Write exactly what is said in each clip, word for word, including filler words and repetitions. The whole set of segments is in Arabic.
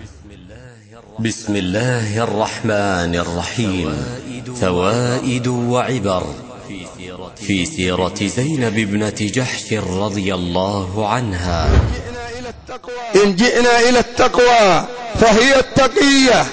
بسم الله الرحمن الرحيم. فوائد وعبر في سيرة زينب بنت جحش رضي الله عنها. إن جئنا إلى التقوى فهي التقية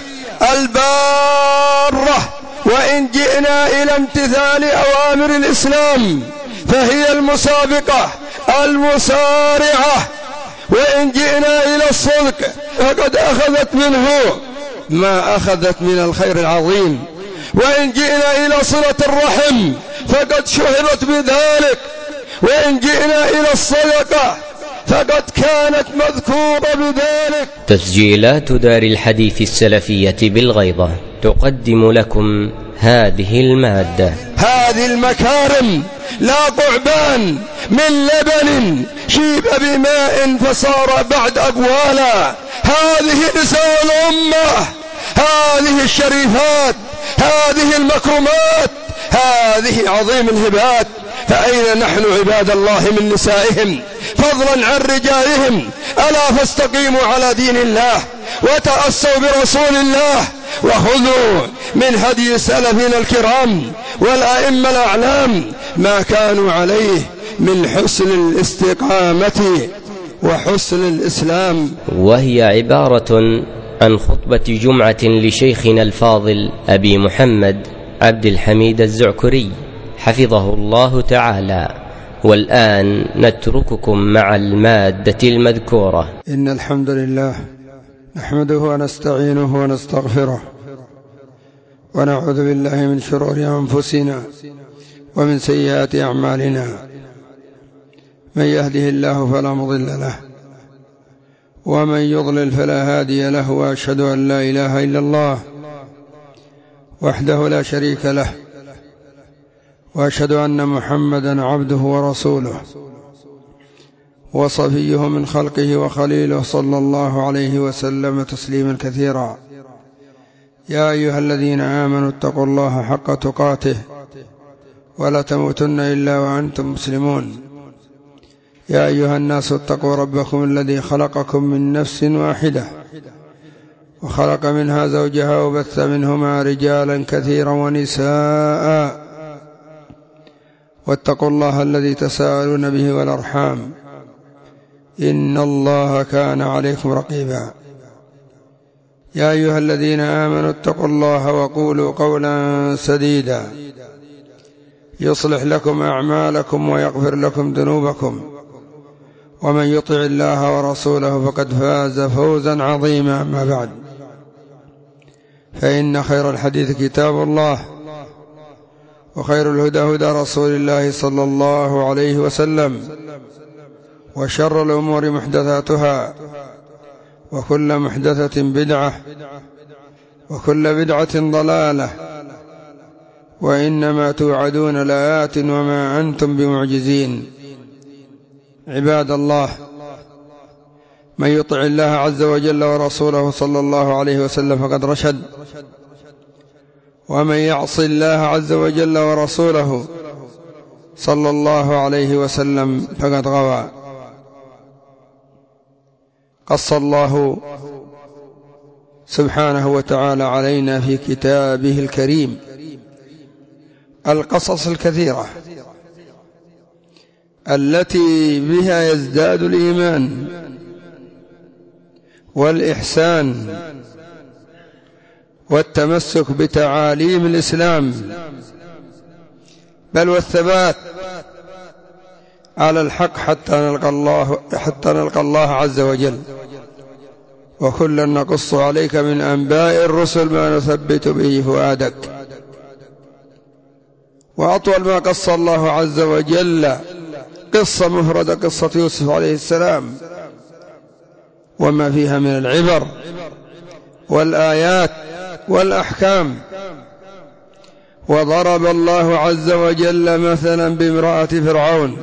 البارة، وإن جئنا إلى امتثال أوامر الإسلام فهي المسابقة المسارعة، وإن جئنا إلى الصدق فقد أخذت منه ما أخذت من الخير العظيم، وإن جئنا إلى صلة الرحم فقد شهرت بذلك، وإن جئنا إلى الصدقة فقد كانت مذكورة بذلك. تسجيلات دار الحديث السلفية بالغيضة تقدم لكم هذه المادة. هذه المكارم لا قعبان من لبن شيب بماء فصار بعد أقوالا. هذه نساء الأمة، هذه الشريفات، هذه المكرمات، هذه عظيم الهبات. فأين نحن عباد الله من نسائهم فضلا عن رجالهم؟ ألا فاستقيموا على دين الله وتأسوا برسول الله، وخذوا من هدي سلفنا الكرام والأئمة الأعلام ما كانوا عليه من حسن الاستقامة وحسن الإسلام. وهي عبارة عن خطبة جمعة لشيخنا الفاضل أبي محمد عبد الحميد الزعكري حفظه الله تعالى. والآن نترككم مع المادة المذكورة. إن الحمد لله نحمده ونستعينه ونستغفره، ونعوذ بالله من شرور أنفسنا ومن سيئات أعمالنا. من يهده الله فلا مضل له، ومن يضلل فلا هادي له، وأشهد أن لا إله إلا الله وحده لا شريك له، وأشهد أن محمدا عبده ورسوله وصفيه من خلقه وخليله، صلى الله عليه وسلم تسليما كثيرا. يا أيها الذين آمنوا اتقوا الله حق تقاته ولا تموتن إلا وأنتم مسلمون. يا أيها الناس اتقوا ربكم الذي خلقكم من نفس واحدة وخلق منها زوجها وبث منهما رجالا كثيرا ونساء، واتقوا الله الذي تساءلون به والأرحام إن الله كان عليكم رقيبا. يا أيها الذين آمنوا اتقوا الله وقولوا قولا سديدا يصلح لكم أعمالكم ويغفر لكم ذنوبكم، ومن يطع الله ورسوله فقد فاز فوزا عظيما. أما بعد، فإن خير الحديث كتاب الله، وخير الهدى هدى رسول الله صلى الله عليه وسلم، وشر الأمور محدثاتها، وكل محدثة بدعة، وكل بدعة ضلالة، وإنما توعدون لآت وما أنتم بمعجزين. عباد الله، من يطع الله عز وجل ورسوله صلى الله عليه وسلم فقد رشد، ومن يعص الله عز وجل ورسوله صلى الله عليه وسلم فقد غوى. قص الله سبحانه وتعالى علينا في كتابه الكريم القصص الكثيرة التي بها يزداد الإيمان والإحسان والتمسك بتعاليم الإسلام، بل والثبات على الحق حتى نلقى الله حتى نلقى الله عز وجل. وكلا نقص عليك من أنباء الرسل ما نثبت به فؤادك. وأطول ما قص الله عز وجل قصة مفردة، قصة يوسف عليه السلام وما فيها من العبر والآيات والأحكام. وضرب الله عز وجل مثلا بامرأة فرعون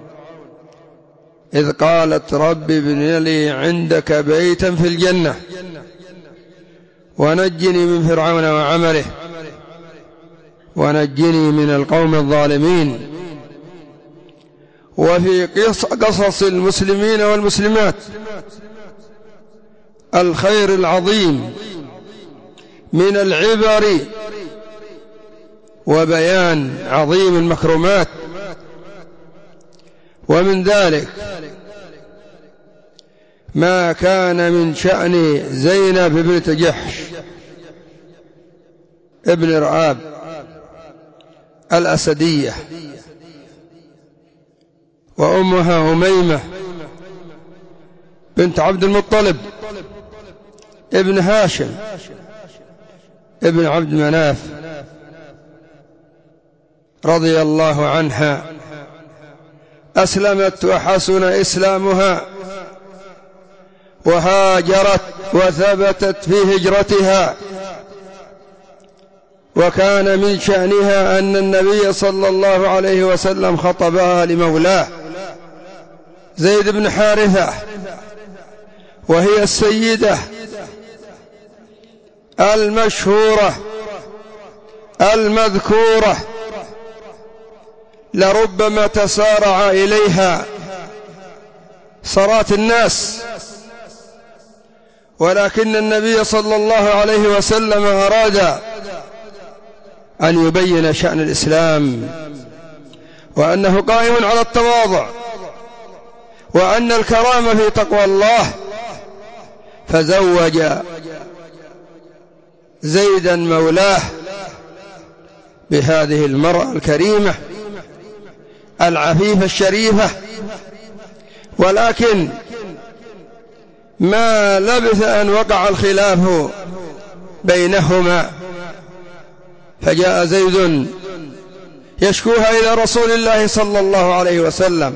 إذ قالت رب ابن لي عندك بيتا في الجنة ونجني من فرعون وعمله ونجني من القوم الظالمين. وفي قصص المسلمين والمسلمات الخير العظيم من العبر وبيان عظيم المكرمات. ومن ذلك ما كان من شأن زينب بنت جحش ابن رآب الأسدية، وأمها هميمة بنت عبد المطلب ابن هاشم ابن عبد مناف رضي الله عنها، أسلمت وحسن إسلامها وهاجرت وثبتت في هجرتها. وكان من شأنها أن النبي صلى الله عليه وسلم خطبها لمولاه زيد بن حارثة، وهي السيدة المشهورة المذكورة، لربما تسارع إليها صرات الناس، ولكن النبي صلى الله عليه وسلم أراد أن يبين شأن الإسلام، وأنه قائم على التواضع، وأن الكرامة في تقوى الله، فزوج زيدا مولاه بهذه المرأة الكريمة العفيفة الشريفة. ولكن ما لبث أن وقع الخلاف بينهما، فجاء زيد يشكوها إلى رسول الله صلى الله عليه وسلم،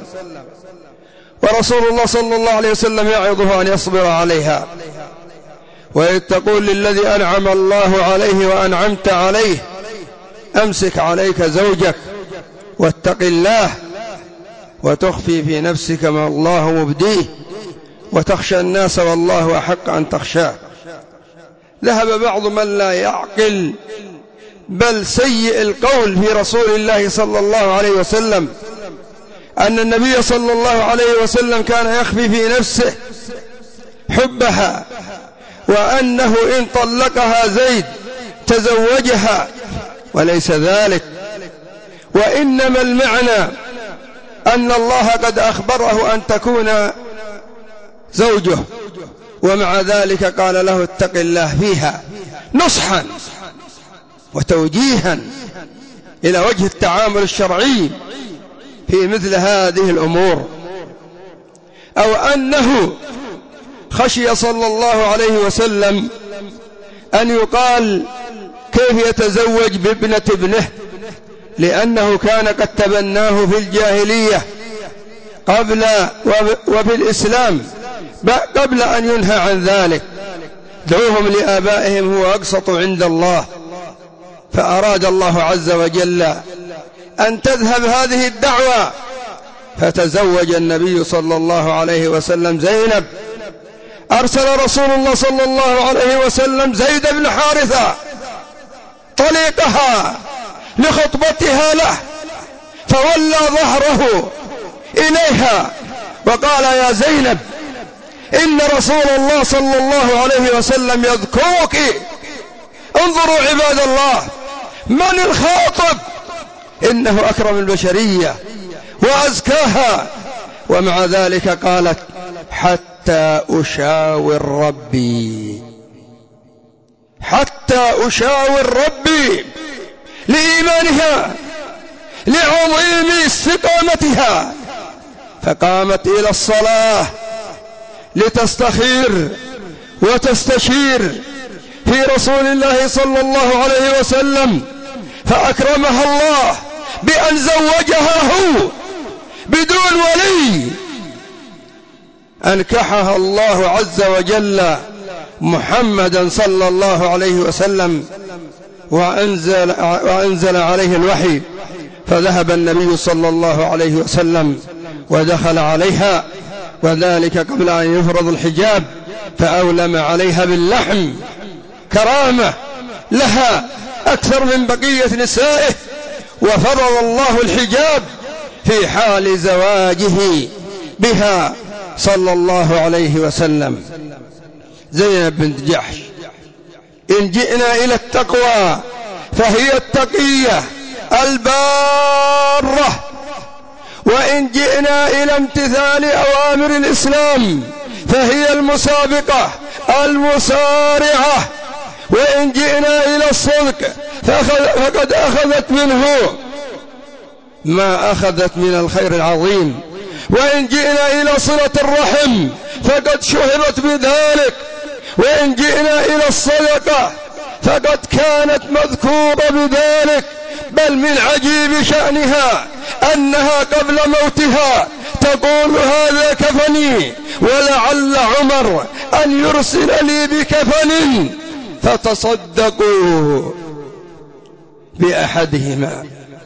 ورسول الله صلى الله عليه وسلم يعظه أن يصبر عليها، وإذ تقول للذي أنعم الله عليه وأنعمت عليه أمسك عليك زوجك واتق الله وتخفي في نفسك ما الله مبديه وتخشى الناس والله أحق أن تخشاه. ذهب بعض من لا يعقل بل سيء القول في رسول الله صلى الله عليه وسلم أن النبي صلى الله عليه وسلم كان يخفي في نفسه حبها، وأنه إن طلقها زيد تزوجها، وليس ذلك، وإنما المعنى أن الله قد أخبره أن تكون زوجه، ومع ذلك قال له اتق الله فيها نصحا وتوجيها إلى وجه التعامل الشرعي في مثل هذه الأمور. أو أنه خشي صلى الله عليه وسلم أن يقال كيف يتزوج بابنة ابنه، لأنه كان قد تبناه في الجاهلية قبل وفي الإسلام قبل أن ينهى عن ذلك. دعوهم لآبائهم هو أقسط عند الله. فأراد الله عز وجل أن تذهب هذه الدعوة، فتزوج النبي صلى الله عليه وسلم زينب. أرسل رسول الله صلى الله عليه وسلم زيد بن حارثة طليقها لخطبتها له، فولى ظهره إليها وقال يا زينب إن رسول الله صلى الله عليه وسلم يذكرك. انظروا عباد الله من الخاطب، إنه أكرم البشرية وأزكاها، ومع ذلك قالت حتى أشاور ربي، حتى أشاور ربي، لإيمانها لعظيم استقامتها. فقامت إلى الصلاة لتستخير وتستشير في رسول الله صلى الله عليه وسلم، فأكرمها الله بأن زوجها هو بدون ولي. أنكحها الله عز وجل محمدا صلى الله عليه وسلم، وأنزل, وأنزل عليه الوحي، فذهب النبي صلى الله عليه وسلم ودخل عليها، وذلك قبل أن يفرض الحجاب، فأولم عليها باللحم كرامة لها أكثر من بقية نسائه، وفرض الله الحجاب في حال زواجه بها صلى الله عليه وسلم. زينب بنت جحش. إن جئنا إلى التقوى فهي التقية البارة، وإن جئنا إلى امتثال أوامر الإسلام فهي المسابقة المسارعة، وإن جئنا إلى الصدق فقد أخذت منه ما أخذت من الخير العظيم، وإن جئنا إلى صلة الرحم فقد شهرت بذلك، وإن جئنا إلى الصدقة فقد كانت مذكورة بذلك. بل من عجيب شأنها أنها قبل موتها تقول هذا كفني ولعل عمر أن يرسل لي بكفن فتصدقوا بأحدهما.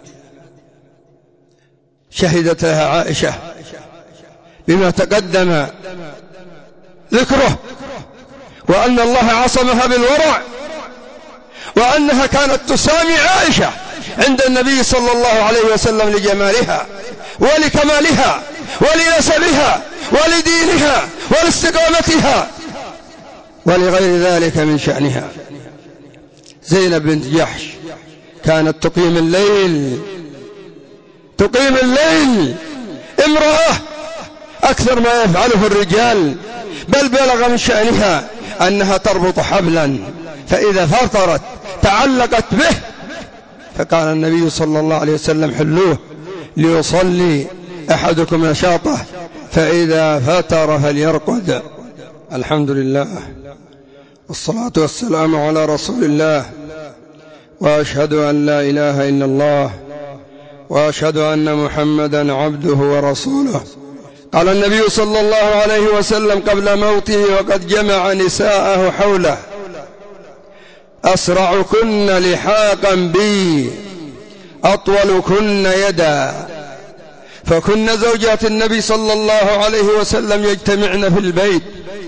شهدت لها عائشة بما تقدم ذكره، وأن الله عصمها بالورع، وأنها كانت تسامي عائشة عند النبي صلى الله عليه وسلم لجمالها ولكمالها ولنسبها ولدينها ولاستقامتها ولغير ذلك من شأنها. زينب بنت جحش كانت تقيم الليل تقيم الليل امرأة أكثر ما يفعله الرجال، بل بلغ من شأنها أنها تربط حبلا فإذا فطرت تعلقت به، فقال النبي صلى الله عليه وسلم حلوه ليصلي أحدكم نشاطه فإذا فتر فليرقد. الحمد لله والصلاة والسلام على رسول الله، وأشهد أن لا إله إلا الله، وأشهد أن محمدا عبده ورسوله. قال النبي صلى الله عليه وسلم قبل موته وقد جمع نساءه حوله: أسرعكن لحاقا بي أطولكن يدا. فكن زوجات النبي صلى الله عليه وسلم يجتمعن في البيت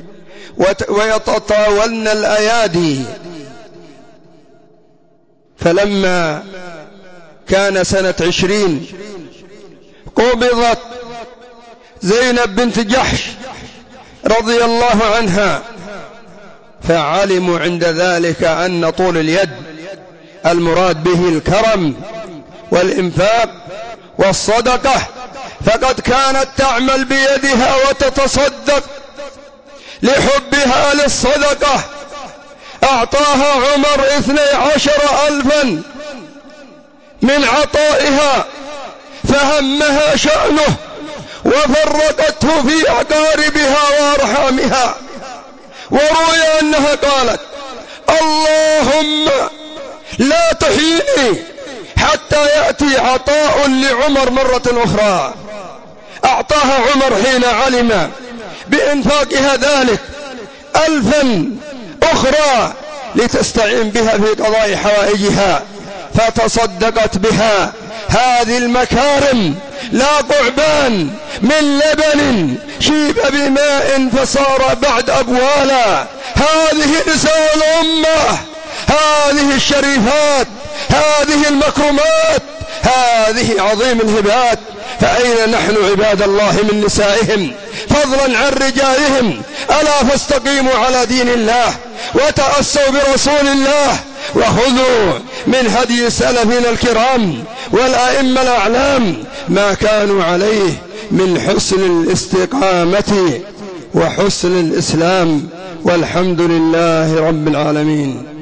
ويتطاولن الأيادي. فلما كان سنة عشرين قبضت زينب بنت جحش رضي الله عنها، فعلموا عند ذلك أن طول اليد المراد به الكرم والإنفاق والصدقة، فقد كانت تعمل بيدها وتتصدق. لحبها للصدقة أعطاها عمر اثني عشر ألفا من عطائها، فهمها شأنه وفرقته في أقاربها وأرحامها. وروي أنها قالت: اللهم لا تحيني حتى يأتي عطاء لعمر مرة أخرى. أعطاها عمر حين علم بإنفاقها ذلك ألفا أخرى لتستعين بها في قضاء حوائجها، فتصدقت بها. هذه المكارم لا قعبان من لبن شيب بماء فصار بعد أبوالا. هذه نساء الأمة، هذه الشريفات، هذه المكرمات، هذه عظيم الهبات. فأين نحن عباد الله من نسائهم فضلا عن رجالهم؟ ألا فاستقيموا على دين الله وتأسوا برسول الله، وخذوا من هدي سلفنا الكرام والأئمة الأعلام ما كانوا عليه من حسن الاستقامة وحسن الإسلام. والحمد لله رب العالمين.